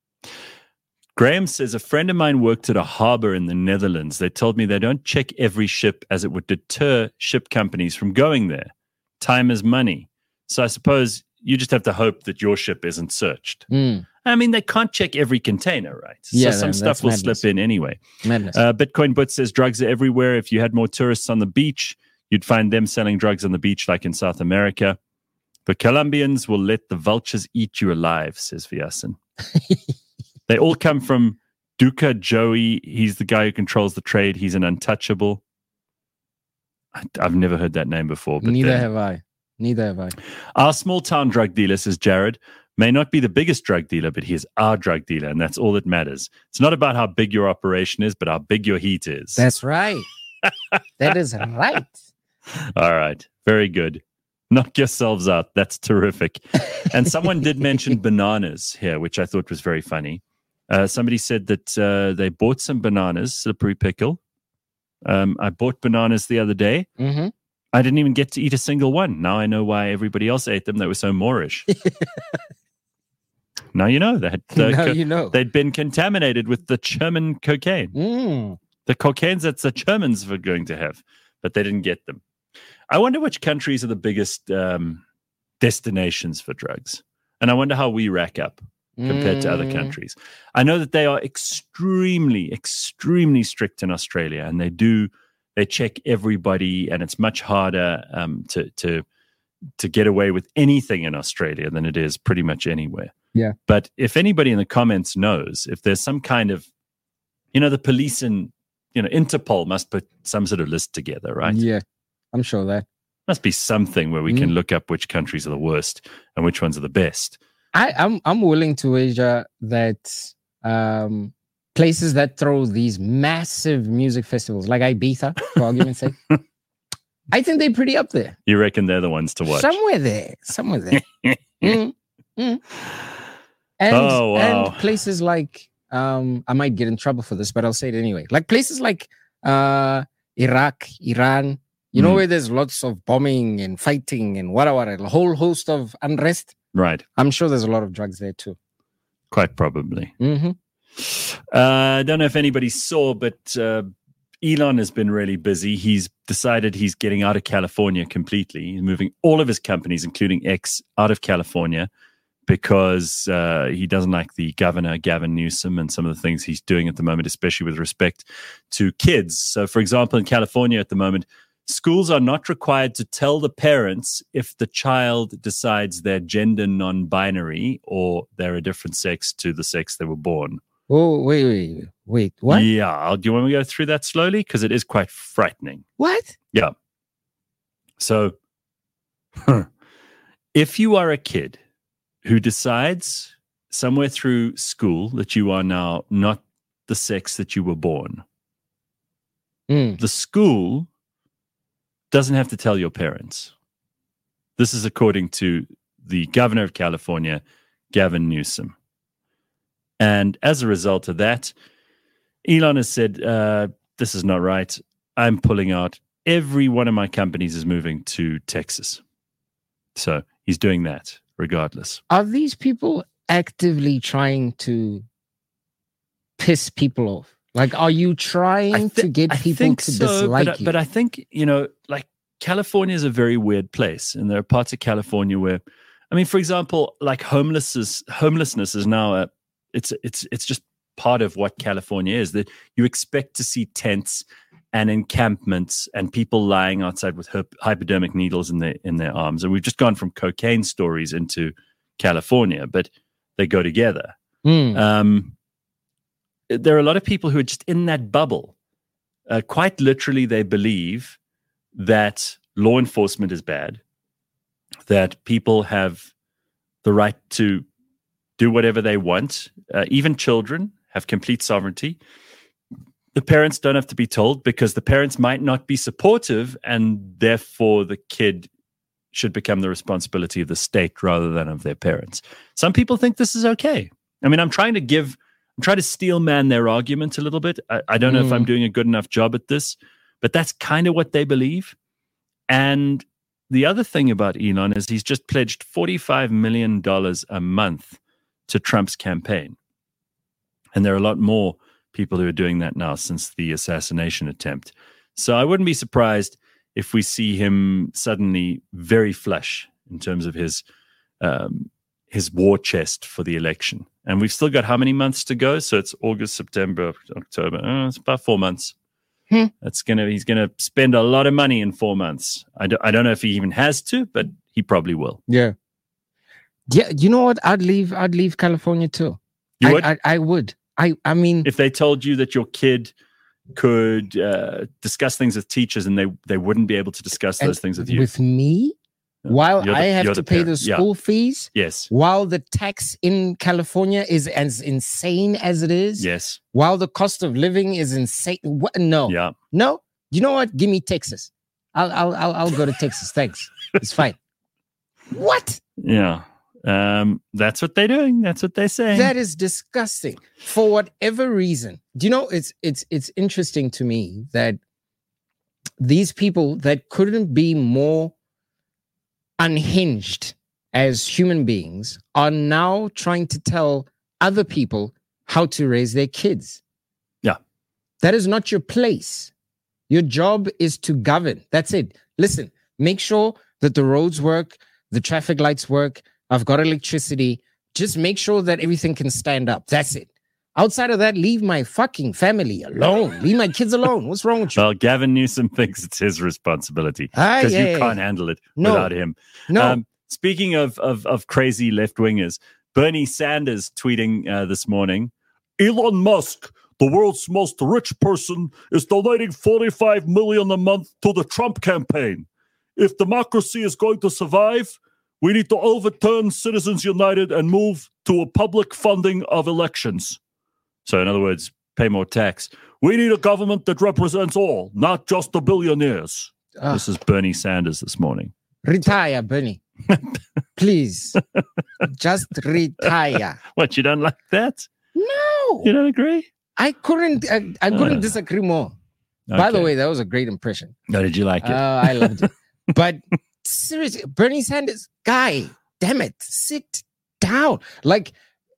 Graham says, a friend of mine worked at a harbor in the Netherlands. They told me they don't check every ship as it would deter ship companies from going there. Time is money. So I suppose you just have to hope that your ship isn't searched. I mean, they can't check every container, right? So some stuff will slip in anyway.
Madness.
Bitcoin But says, drugs are everywhere. If you had more tourists on the beach, you'd find them selling drugs on the beach like in South America. The Colombians will let the vultures eat you alive, says Vyasan. They all come from Duca Joey. He's the guy who controls the trade. He's an untouchable. I've never heard that name before. But
Neither have I.
Our small town drug dealer, says Jared, may not be the biggest drug dealer, but he is our drug dealer, and that's all that matters. It's not about how big your operation is, but how big your heat is.
That's right. That is right.
All right. Very good. Knock yourselves out. That's terrific. And someone did mention bananas here, which I thought was very funny. Somebody said that they bought some bananas, slippery pickle. I bought bananas the other day. I didn't even get to eat a single one. Now I know why everybody else ate them. They were so Moorish. Now you know that. They'd been contaminated with the German cocaine. The cocaines that the Germans were going to have, but they didn't get them. I wonder which countries are the biggest destinations for drugs. And I wonder how we rack up compared to other countries. I know that they are extremely, extremely strict in Australia, and they check everybody, and it's much harder to get away with anything in Australia than it is pretty much anywhere.
Yeah.
But if anybody in the comments knows, if there's some kind of, the police and, Interpol must put some sort of list together, right?
Yeah, I'm sure that.
Must be something where we can look up which countries are the worst and which ones are the best.
I'm willing to wager that places that throw these massive music festivals, like Ibiza, for argument's sake, I think they're pretty up there.
You reckon they're the ones to watch?
Somewhere there. And places like, I might get in trouble for this, but I'll say it anyway. Like places like Iraq, Iran, where there's lots of bombing and fighting and whatever, a whole host of unrest.
Right.
I'm sure there's a lot of drugs there too.
Quite probably. I don't know if anybody saw, but Elon has been really busy. He's decided he's getting out of California completely. He's moving all of his companies, including X, out of California. because he doesn't like the governor, Gavin Newsom, and some of the things he's doing at the moment, especially with respect to kids. So, for example, in California at the moment, schools are not required to tell the parents if the child decides they're gender non-binary or they're a different sex to the sex they were born.
Oh, wait. What?
Yeah. Do you want me to go through that slowly? Because it is quite frightening.
What?
Yeah. So, if you are a kid who decides somewhere through school that you are now not the sex that you were born, the school doesn't have to tell your parents. This is according to the governor of California, Gavin Newsom. And as a result of that, Elon has said, this is not right. I'm pulling out. Every one of my companies is moving to Texas. So he's doing that regardless.
Are these people actively trying to piss people off? Like, are you trying to get people to dislike you?
But I think, like California is a very weird place. And there are parts of California where, for example, like homelessness is now it's just part of what California is, that you expect to see tents and encampments and people lying outside with hypodermic needles in their arms. And we've just gone from cocaine stories into California, but they go together. There are a lot of people who are just in that bubble. Quite literally, they believe that law enforcement is bad, that people have the right to do whatever they want. Even children have complete sovereignty. The parents don't have to be told because the parents might not be supportive, and therefore the kid should become the responsibility of the state rather than of their parents. Some people think this is okay. I'm trying to steel man their argument a little bit. I don't know if I'm doing a good enough job at this, but that's kind of what they believe. And the other thing about Elon is he's just pledged $45 million a month to Trump's campaign. And there are a lot more people who are doing that now since the assassination attempt. So I wouldn't be surprised if we see him suddenly very flush in terms of his war chest for the election. And we've still got how many months to go? So it's August, September, October. It's about 4 months. He's gonna spend a lot of money in 4 months. I don't know if he even has to, but he probably will.
Yeah. You know what? I'd leave California too.
You would?
I would. I mean,
if they told you that your kid could discuss things with teachers and they wouldn't be able to discuss those things with you.
With me? While I have to pay the school fees?
Yes.
While the tax in California is as insane as it is?
Yes.
While the cost of living is insane? What? No.
Yeah.
No? You know what? Give me Texas. I'll go to Texas. Thanks. It's fine. What?
Yeah. That's what they're doing. That's what they're saying.
That is disgusting. For whatever reason. Do you know, it's interesting to me that these people that couldn't be more unhinged as human beings are now trying to tell other people how to raise their kids.
Yeah.
That is not your place. Your job is to govern. That's it. Listen, make sure that the roads work, the traffic lights work. I've got electricity. Just make sure that everything can stand up. That's it. Outside of that, leave my fucking family alone. Leave my kids alone. What's wrong with you?
Well, Gavin Newsom thinks it's his responsibility because you can't handle it without him.
No.
Speaking of crazy left-wingers, Bernie Sanders tweeting this morning, Elon Musk, the world's most rich person, is donating $45 million a month to the Trump campaign. If democracy is going to survive, we need to overturn Citizens United and move to a public funding of elections. So in other words, pay more tax. We need a government that represents all, not just the billionaires. This is Bernie Sanders this morning.
Retire, Bernie. Please. Just retire.
What, you don't like that?
No.
You don't agree?
I couldn't disagree more. Okay. By the way, that was a great impression.
No, did you like it?
I loved it. But seriously, Bernie Sanders, guy, damn it, sit down. Like,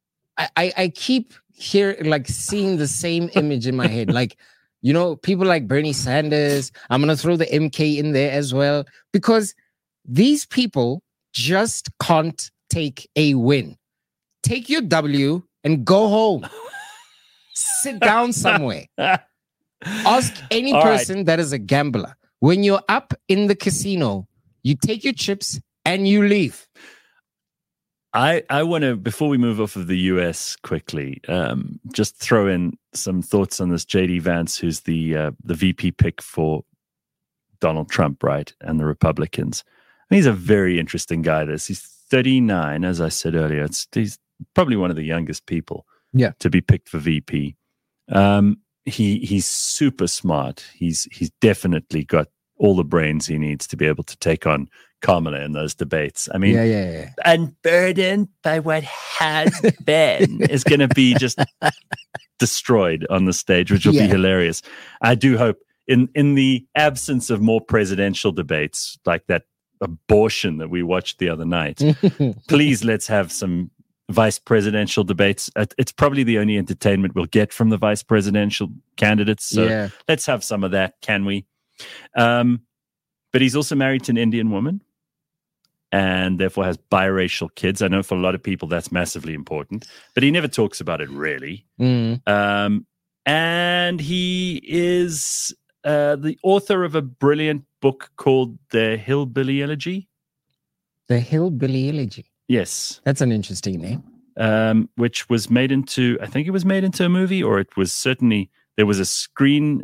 I keep seeing the same image in my head. Like, you know, people like Bernie Sanders. I'm going to throw the MK in there as well, because these people just can't take a win. Take your W and go home. Sit down somewhere. Ask any person that is a gambler. When you're up in the casino, you take your chips and you leave.
I want to, before we move off of the US quickly, just throw in some thoughts on this J.D. Vance, who's the VP pick for Donald Trump, right, and the Republicans. And he's a very interesting guy. He's 39, as I said earlier. He's probably one of the youngest people to be picked for VP. He's super smart. He's definitely got all the brains he needs to be able to take on Kamala in those debates. I mean, unburdened by what has been is going to be just destroyed on the stage, which will be hilarious. I do hope in the absence of more presidential debates like that abortion that we watched the other night, please let's have some vice presidential debates. It's probably the only entertainment we'll get from the vice presidential candidates. So let's have some of that, can we? But he's also married to an Indian woman and therefore has biracial kids. I know for a lot of people that's massively important, but he never talks about it really. And he is the author of a brilliant book called The Hillbilly Elegy.
The Hillbilly Elegy.
Yes.
That's an interesting name.
Which was made into, I think it was made into a movie, or it was certainly, there was a screenplay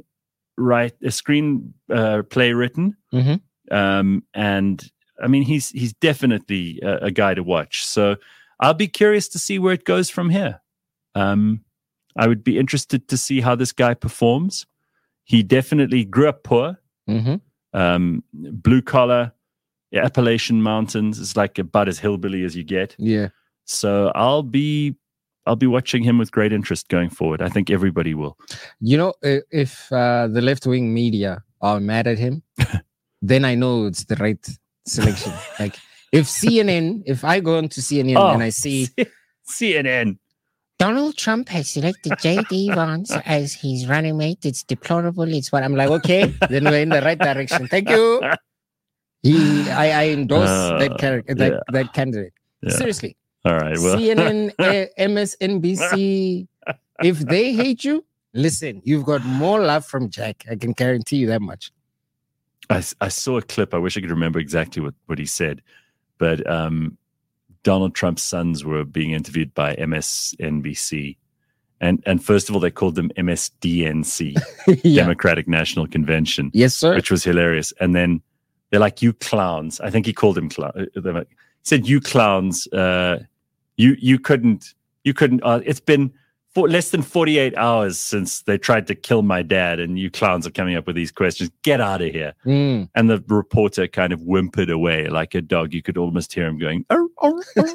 written. And I mean, he's definitely a guy to watch. So I'll be curious to see where it goes from here. I would be interested to see how this guy performs. He definitely grew up poor, blue collar, Appalachian Mountains. Is like about as hillbilly as you get.
Yeah.
So I'll be watching him with great interest going forward. I think everybody will.
You know, if the left-wing media are mad at him, then I know it's the right selection. Like if I go onto CNN and I see
CNN,
Donald Trump has selected J.D. Vance as his running mate. It's deplorable. It's what I'm like, okay, then we're in the right direction. Thank you. I endorse that candidate. Yeah. Seriously.
All right. Well.
CNN, MSNBC, if they hate you, listen, you've got more love from Jack. I can guarantee you that much.
I saw a clip. I wish I could remember exactly what he said. But Donald Trump's sons were being interviewed by MSNBC. And first of all, they called them MSDNC, Democratic National Convention.
Yes, sir.
Which was hilarious. And then they're like, you clowns. I think he called them clowns. He said, you clowns, you couldn't, it's been less than 48 hours since they tried to kill my dad, and you clowns are coming up with these questions. Get out of here. And the reporter kind of whimpered away like a dog. You could almost hear him going, arr, arr, arr.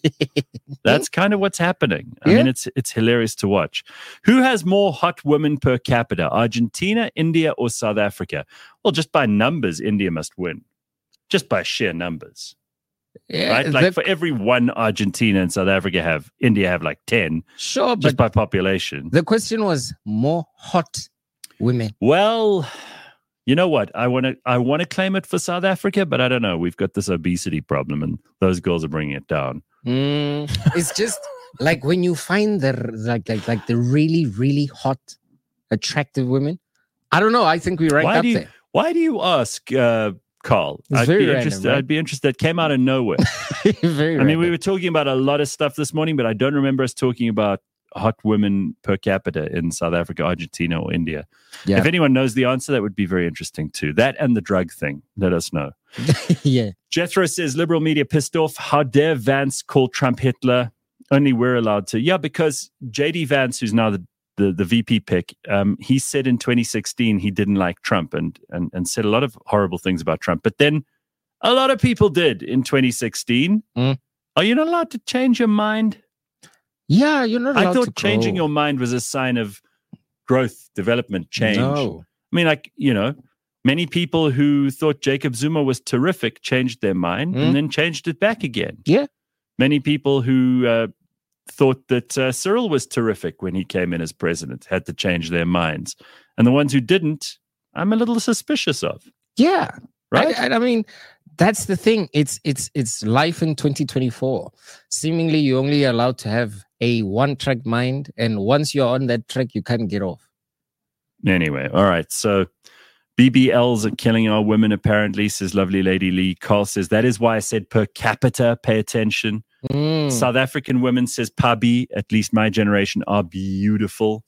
That's kind of what's happening. I mean, it's hilarious to watch. Who has more hot women per capita, Argentina, India, or South Africa? Well, just by numbers, India must win. Just by sheer numbers. Yeah, right? Like for every one Argentina and South Africa India have like 10.
Sure,
just by population.
The question was more hot women.
Well, you know what? I want to claim it for South Africa, but I don't know. We've got this obesity problem, and those girls are bringing it down.
It's just like when you find the really, really hot, attractive women. I don't know. I think we rank up there.
Why do you ask? Carl, I'd be interested. Right? I'd be interested. It came out of nowhere. I mean, we were talking about a lot of stuff this morning, but I don't remember us talking about hot women per capita in South Africa, Argentina, or India. Yeah. If anyone knows the answer, that would be very interesting too. That and the drug thing. Let us know.
Yeah.
Jethro says liberal media pissed off. How dare Vance call Trump Hitler? Only we're allowed to. Yeah, because J.D. Vance, who's now the VP pick, he said in 2016 he didn't like Trump and said a lot of horrible things about Trump. But then a lot of people did in 2016. Are you not allowed to change your mind?
Yeah, you're not allowed to.
I thought changing your mind was a sign of growth, development, change.
No.
I mean, like, you know, many people who thought Jacob Zuma was terrific changed their mind and then changed it back again.
Yeah.
Many people who thought that Cyril was terrific when he came in as president had to change their minds. And the ones who didn't, I'm a little suspicious of.
Yeah.
Right?
I mean, That's the thing. It's life in 2024. Seemingly, you're only allowed to have a one-track mind, and once you're on that track, you can't get off.
Anyway, all right. So BBLs are killing our women, apparently, says lovely lady Lee. Carl says, that is why I said per capita, pay attention. South African women, says Pabi, at least my generation, are beautiful.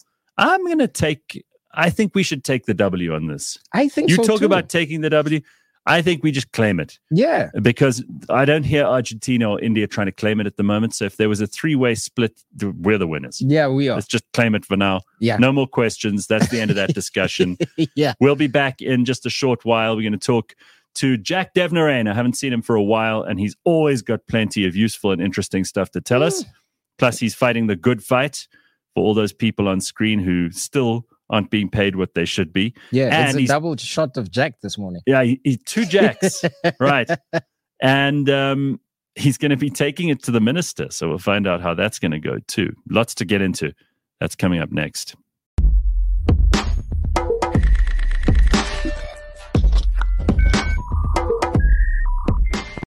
I think we should take the W on this.
I think
you
so
talk
too.
about taking the W. I think we just claim it.
Yeah.
Because I don't hear Argentina or India trying to claim it at the moment. So if there was a three-way split, we're the winners.
Yeah, we are.
Let's just claim it for now.
Yeah.
No more questions. That's the end of that discussion.
Yeah.
We'll be back in just a short while. We're going to talk to Jack Devnarain. I haven't seen him for a while, and he's always got plenty of useful and interesting stuff to tell us. Plus, he's fighting the good fight for all those people on screen who still aren't being paid what they should be.
Yeah,
and
it's a double shot of Jack this morning.
Yeah, he 2 Jacks. Right. And he's going to be taking it to the minister. So we'll find out how that's going to go too. Lots to get into. That's coming up next.